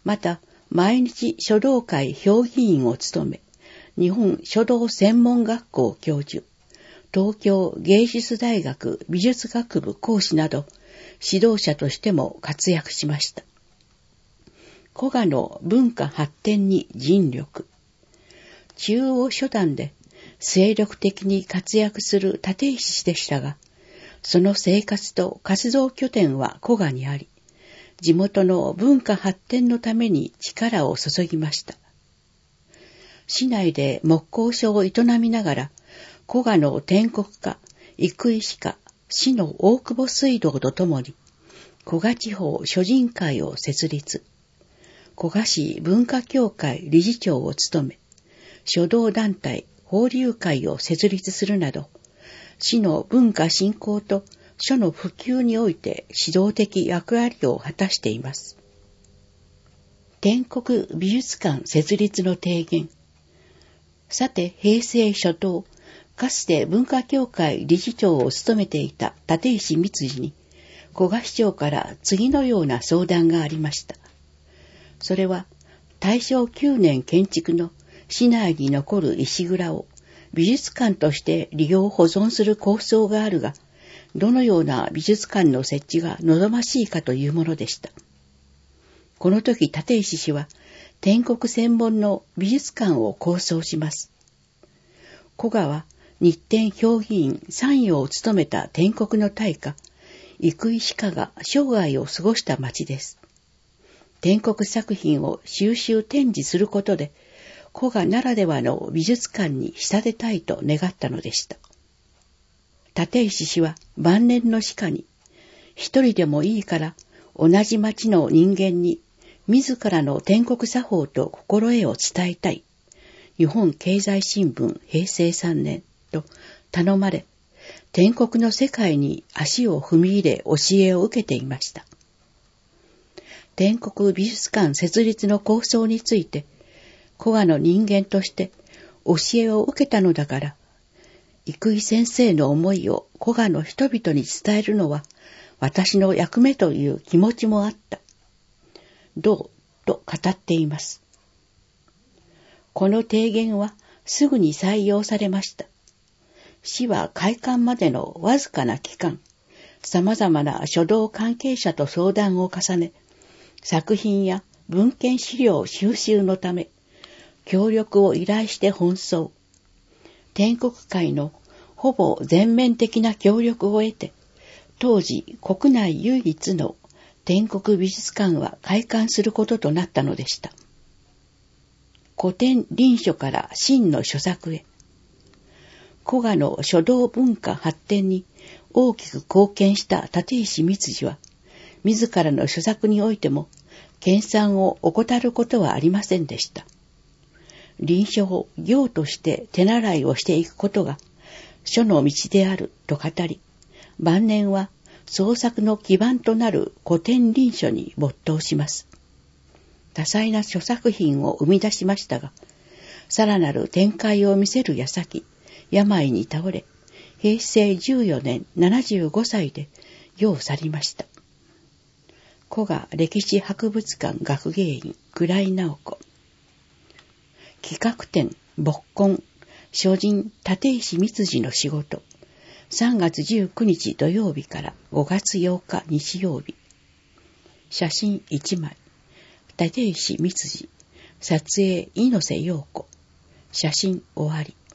また、毎日書道会評議員を務め、日本書道専門学校教授、東京芸術大学美術学部講師など、指導者としても活躍しました。古画の文化発展に尽力。中央初段で精力的に活躍する立石氏でしたが、その生活と活動拠点は古画にあり、地元の文化発展のために力を注ぎました。市内で木工所を営みながら、古画の篆刻家、生石家、市の大久保水道とともに、古画地方書人会を設立。古画市文化協会理事長を務め、書道団体放流会を設立するなど、市の文化振興と書の普及において指導的役割を果たしています。篆刻美術館設立の提言。さて、平成初頭、かつて文化協会理事長を務めていた立石光次に、古画市長から次のような相談がありました。それは、大正きゅうねん建築の市内に残る石蔵を美術館として利用保存する構想があるが、どのような美術館の設置が望ましいかというものでした。この時、立石氏は、篆刻専門の美術館を構想します。古画は、日展評議員参与を務めた篆刻の大家、生石家が生涯を過ごした町です。篆刻作品を収集展示することで、古画ならではの美術館に仕立てたいと願ったのでした。立石氏は晩年の詩歌に、一人でもいいから同じ町の人間に自らの篆刻作法と心得を伝えたい。日本経済新聞平成さんねんと頼まれ、篆刻の世界に足を踏み入れ教えを受けていました。篆刻美術館設立の構想について、古画の人間として教えを受けたのだから、生井先生の思いを古画の人々に伝えるのは私の役目という気持ちもあった。どうと語っています。この提言はすぐに採用されました。市は開館までのわずかな期間、様々な書道関係者と相談を重ね、作品や文献資料収集のため、協力を依頼して奔走。篆刻界のほぼ全面的な協力を得て、当時国内唯一の篆刻美術館は開館することとなったのでした。古典臨書から真の著作へ。古画の書道文化発展に大きく貢献した立石光次は、自らの著作においても、研鑽を怠ることはありませんでした。臨書を業として手習いをしていくことが書の道であると語り、晩年は創作の基盤となる古典臨書に没頭します。多彩な書作品を生み出しましたが、さらなる展開を見せる矢先、病に倒れ、平成じゅうよねんななじゅうごさいで世を去りました。古画歴史博物館学芸員倉井直子。企画展没根書人立石光次の仕事。さんがつじゅうくにち土曜日からごがつようか日曜日。写真いちまい。立石光次。撮影猪瀬陽子。写真終わり。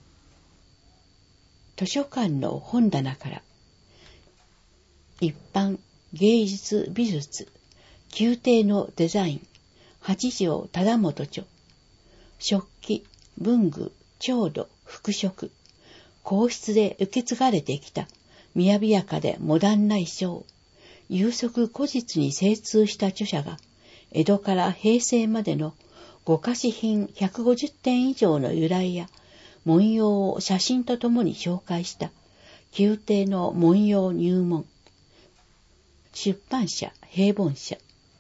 図書館の本棚から。一般芸術美術宮廷のデザイン八条忠元著。食器文具調度服飾皇室で受け継がれてきた雅やかでモダンな衣装有足古実に精通した著者が江戸から平成までのごかし品ひゃくごじゅってん以上の由来や文様を写真とともに紹介した宮廷の文様入門。出版社平凡社。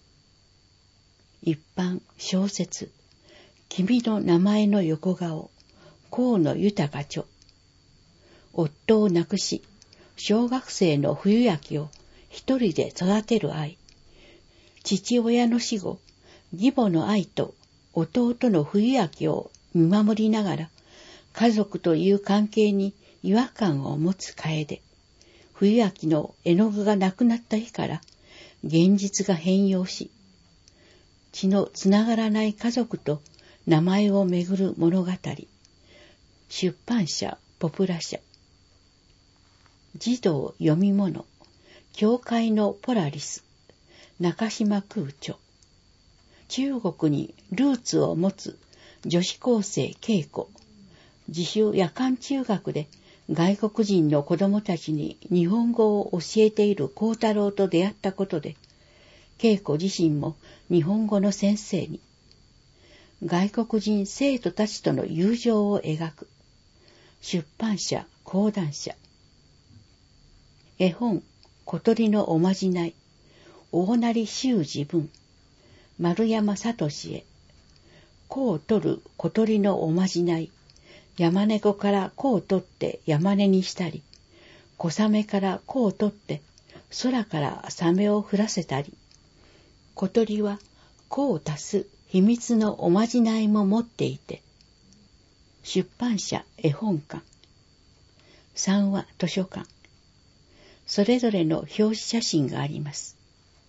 一般小説君の名前の横顔河野豊著。夫を亡くし小学生の冬焼を一人で育てる愛。父親の死後義母の愛と弟の冬明を見守りながら、家族という関係に違和感を持つ楓。冬明の絵の具がなくなった日から、現実が変容し、血のつながらない家族と名前をめぐる物語。出版社ポプラ社。児童読み物。教会のポラリス。中島空著。中国にルーツを持つ女子高生恵子。自主夜間中学で外国人の子供たちに日本語を教えている幸太郎と出会ったことで、恵子自身も日本語の先生に。外国人生徒たちとの友情を描く。出版社講談社。絵本小鳥のおまじない。大成修二文。丸山聡へ。子を取る小鳥のおまじない。山猫から子を取って山根にしたり、小雨から子を取って空からサメを降らせたり、小鳥は子を足す秘密のおまじないも持っていて、出版社絵本館、三話図書館、それぞれの表紙写真があります。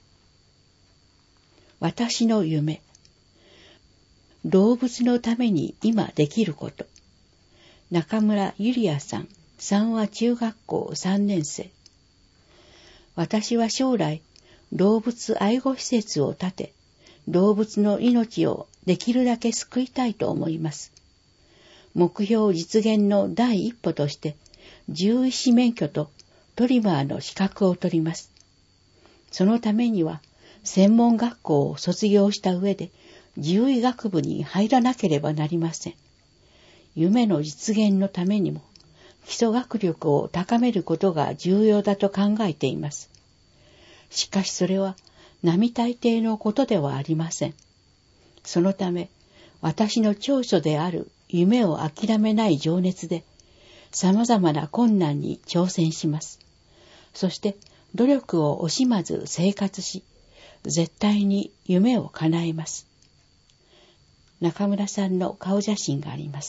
私の夢。動物のために今できること。中村ゆりやさん、三話中学校さんねん生。私は将来、動物愛護施設を建て、動物の命をできるだけ救いたいと思います。目標実現の第一歩として、獣医師免許とトリマーの資格を取ります。そのためには、専門学校を卒業した上で、獣医学部に入らなければなりません。夢の実現のためにも、基礎学力を高めることが重要だと考えています。しかしそれは、並大抵のことではありません。そのため、私の長所である夢を諦めない情熱で、様々な困難に挑戦します。そして、努力を惜しまず生活し、絶対に夢を叶えます。中村さんの顔写真があります。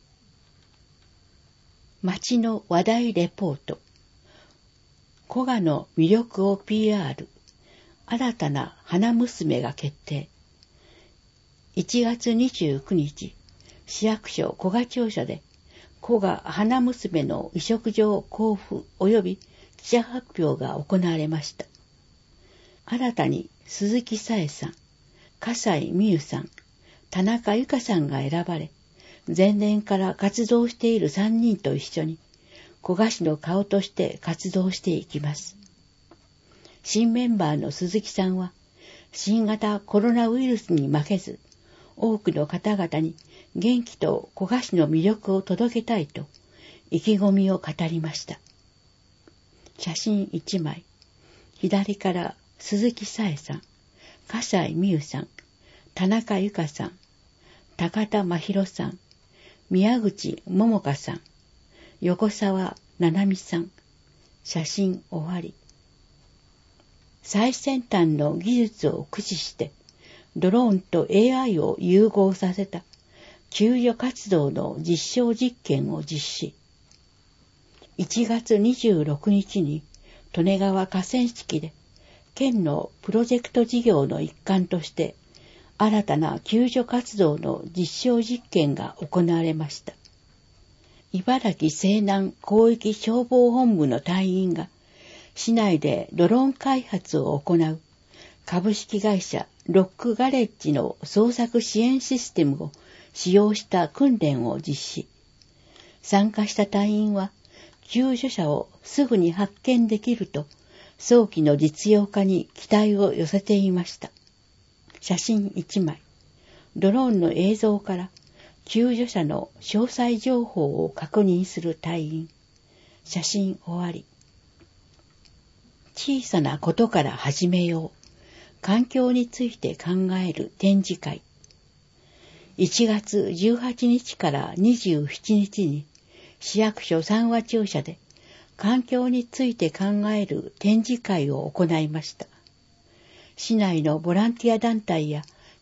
町の話題レポート。古賀の魅力を ピーアール。新たな花娘が決定。いちがつにじゅうくにち、市役所古賀庁舎で、古賀花娘の委嘱状交付及び記者発表が行われました。新たに鈴木紗恵さん、笠井美優さん、田中由香さんが選ばれ、前年から活動しているさんにんと一緒に、古賀市の顔として活動していきます。新メンバーの鈴木さんは、新型コロナウイルスに負けず、多くの方々に元気と古賀市の魅力を届けたいと、意気込みを語りました。写真いちまい。左から鈴木紗恵さん、笠井美優さん、田中由香さん、高田真弘さん、宮口桃香さん、横澤七海さん。写真終わり。最先端の技術を駆使して、ドローンと エーアイ を融合させた救助活動の実証実験を実施。いちがつにじゅうろくにちに利根川河川敷で県のプロジェクト事業の一環として新たな救助活動の実証実験が行われました。茨城西南広域消防本部の隊員が市内でドローン開発を行う株式会社ロックガレッジの捜索支援システムを使用した訓練を実施。参加した隊員は救助者をすぐに発見できると早期の実用化に期待を寄せていました。写真いちまい。ドローンの映像から救助者の詳細情報を確認する隊員。写真終わり。小さなことから始めよう。環境について考える展示会。いちがつじゅうはちにちからにじゅうしちにちに市役所三話庁舎で環境について考える展示会を行いました。市内のボランティア団体や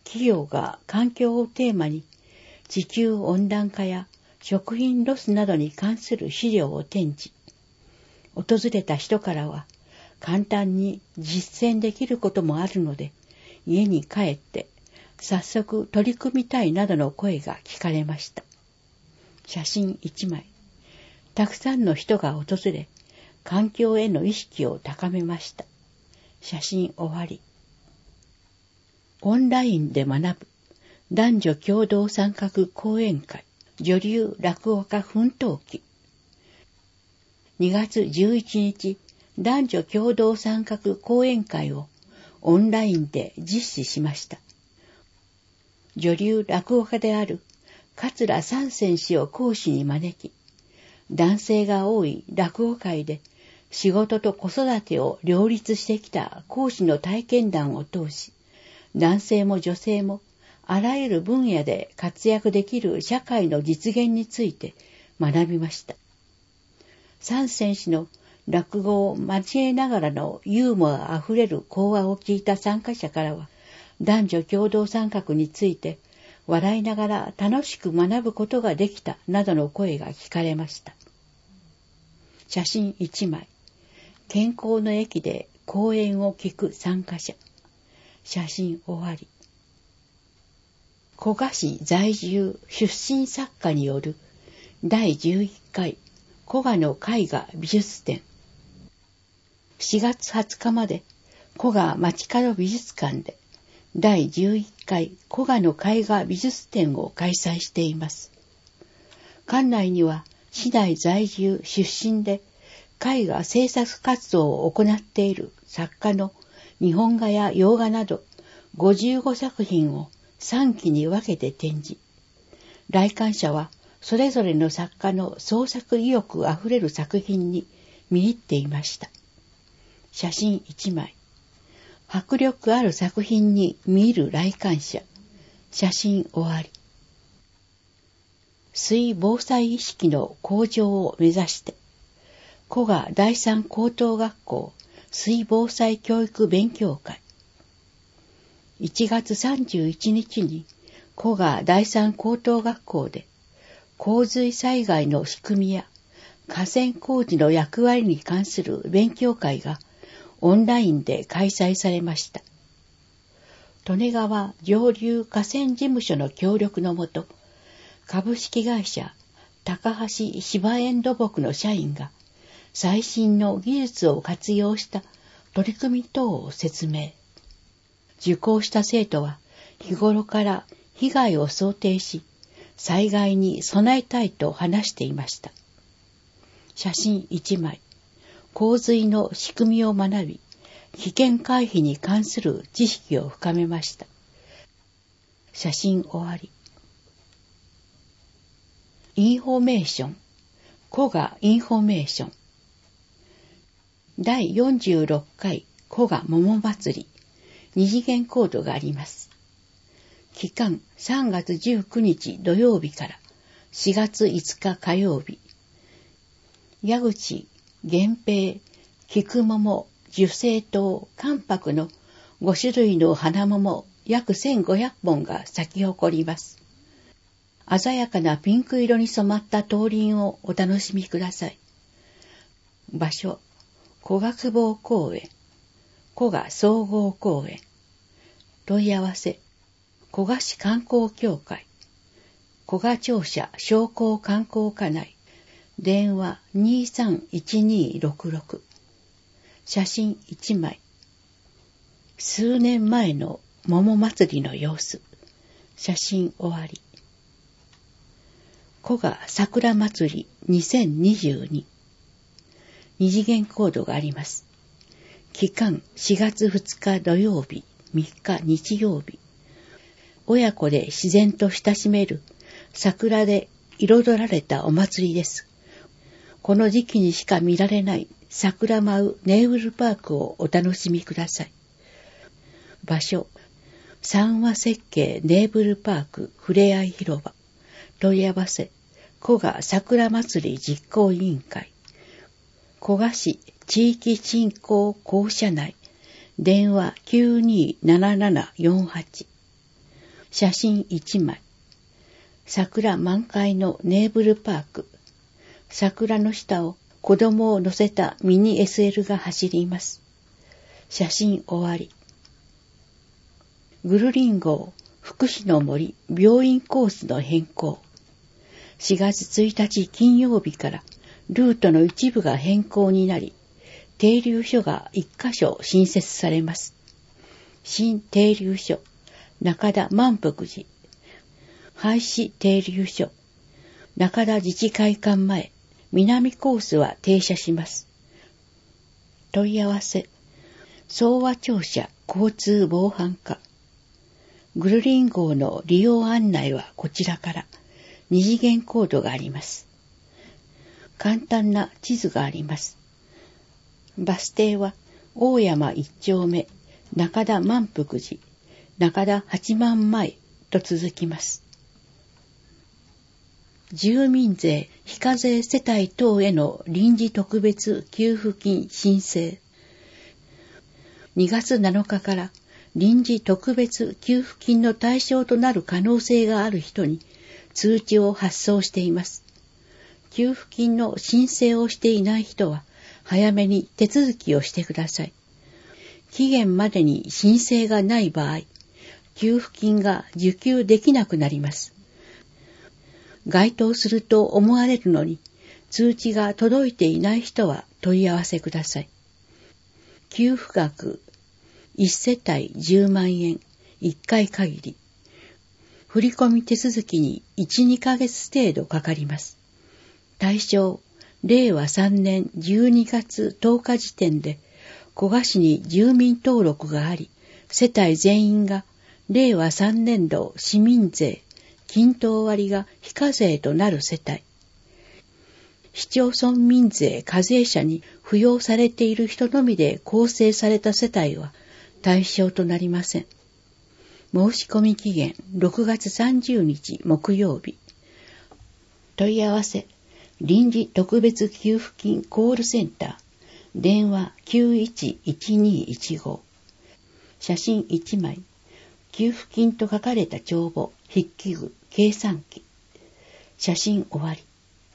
企業が環境をテーマに地球温暖化や食品ロスなどに関する資料を展示。訪れた人からは簡単に実践できることもあるので、家に帰って早速取り組みたいなどの声が聞かれました。写真いちまい。たくさんの人が訪れ、環境への意識を高めました。写真終わり。オンラインで学ぶ男女共同参画講演会女流落語家奮闘記。にがつじゅういちにち、男女共同参画講演会をオンラインで実施しました。女流落語家である桂三泉氏を講師に招き、男性が多い落語界で仕事と子育てを両立してきた講師の体験談を通し、男性も女性もあらゆる分野で活躍できる社会の実現について学びました。三泉氏の落語を交えながらのユーモアあふれる講話を聞いた参加者からは、男女共同参画について笑いながら楽しく学ぶことができたなどの声が聞かれました。写真いちまい。健康の駅で講演を聞く参加者。写真終わり。古賀市在住出身作家によるだいじゅういっかい古賀の絵画美術展。しがつはつかまで古賀街角美術館でだいじゅういっかい古賀の絵画美術展を開催しています。館内には市内在住出身で絵画制作活動を行っている作家の日本画や洋画などごじゅうごさくひんをさんきに分けて展示。来館者はそれぞれの作家の創作意欲あふれる作品に見入っていました。写真いちまい。迫力ある作品に見入る来館者。写真終わり。水防災意識の向上を目指して、古賀第三高等学校水防災教育勉強会。いちがつさんじゅういちにちに古賀第三高等学校で洪水災害の仕組みや河川工事の役割に関する勉強会がオンラインで開催されました。利根川上流河川事務所の協力のもと、株式会社高橋芝園土木の社員が最新の技術を活用した取り組み等を説明。受講した生徒は日頃から被害を想定し、災害に備えたいと話していました。写真いちまい。洪水の仕組みを学び、危険回避に関する知識を深めました。写真終わり。インフォメーション。古賀インフォメーション。だいよんじゅうろっかい古賀桃祭り。二次元コードがあります。期間さんがつじゅうくにち土曜日からしがついつか火曜日。矢口、源平、菊桃、樹勢桃、関白のごしゅるいの花桃約せんごひゃっぽんが咲き誇ります。鮮やかなピンク色に染まった桃林をお楽しみください。場所、古賀久保公園、古賀総合公園。問い合わせ、古賀市観光協会、古賀庁舎商工観光課内、電話 にさんいちにろくろく。写真いちまい。数年前の桃祭りの様子。写真終わり。古賀桜祭りにせんにじゅうに。二次元コードがあります。期間しがつふつか土曜日、みっか日曜日。親子で自然と親しめる桜で彩られたお祭りです。この時期にしか見られない桜舞うネーブルパークをお楽しみください。場所、三和設計ネーブルパークふれあい広場。問い合わせ、古賀桜祭り実行委員会。古賀市地域振興公社内。電話 きゅうにーななななよんはち。 写真いちまい。桜満開のネーブルパーク。桜の下を子供を乗せたミニ エスエル が走ります。写真終わり。グルリン号福祉の森病院コースの変更。しがつついたち金曜日からルートの一部が変更になり、停留所がいっかしょ新設されます。新停留所、中田万福寺。廃止停留所、中田自治会館前、南コースは停車します。問い合わせ、総和庁舎交通防犯課。グルリン号の利用案内はこちらから二次元コードがあります。簡単な地図があります。バス停は大山一丁目、中田万福寺、中田八幡前と続きます。住民税非課税世帯等への臨時特別給付金申請。にがつなのかから臨時特別給付金の対象となる可能性がある人に通知を発送しています。給付金の申請をしていない人は早めに手続きをしてください。期限までに申請がない場合、給付金が受給できなくなります。該当すると思われるのに、通知が届いていない人は問い合わせください。給付額、いちせたいじゅうまんえん、いっかい限り。振込手続きにいち、にかげつ程度かかります。対象、れいわさんねんじゅうにがつとおか時点で、古賀市に住民登録があり、世帯全員がれいわさんねんど市民税、均等割が非課税となる世帯。市町村民税課税者に扶養されている人のみで構成された世帯は対象となりません。申し込み期限ろくがつさんじゅうにち木曜日。問い合わせ、臨時特別給付金コールセンター、電話 きゅういちいちにいちご。写真いちまい。給付金と書かれた帳簿、筆記具、計算機。写真終わり。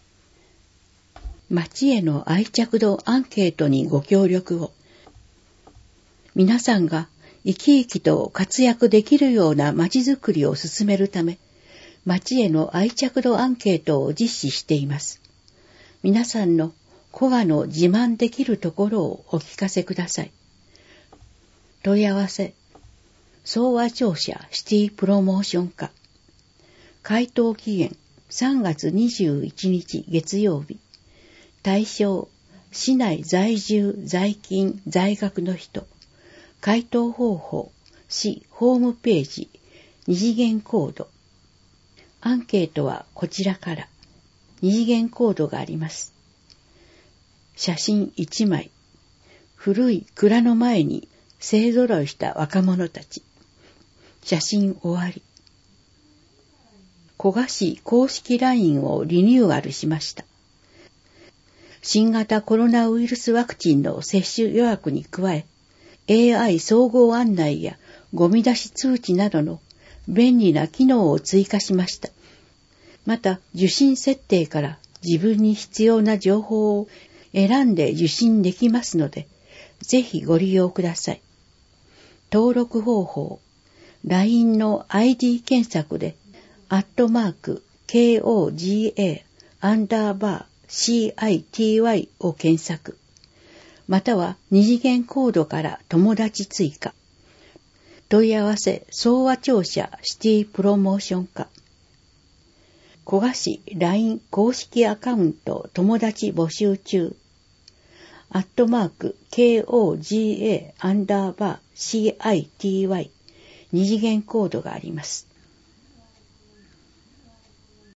町への愛着度アンケートにご協力を。皆さんが生き生きと活躍できるような町づくりを進めるため、町への愛着度アンケートを実施しています。皆さんの古賀の自慢できるところをお聞かせください。問い合わせ、総和庁舎シティプロモーション課。回答期限さんがつにじゅういちにち月曜日。対象、市内在住、在勤、在学の人。回答方法、市ホームページ、二次元コード。アンケートはこちらから。二次元コードがあります。写真いちまい。古い蔵の前に勢ぞろいした若者たち。写真終わり。古賀市公式 ライン をリニューアルしました。新型コロナウイルスワクチンの接種予約に加え、エーアイ 総合案内やゴミ出し通知などの便利な機能を追加しました。また、受信設定から自分に必要な情報を選んで受信できますので、ぜひご利用ください。登録方法、ライン の アイディー 検索で、アットマーク、ケーオージーエー、アンダーバー、シーアイティーワイ を検索。または二次元コードから友達追加。問い合わせ、総和庁舎シティプロモーション課。古賀市 ライン 公式アカウント友達募集中。アットマーク ケーオージーエー アンダーバー シーアイティーワイ 二次元コードがあります。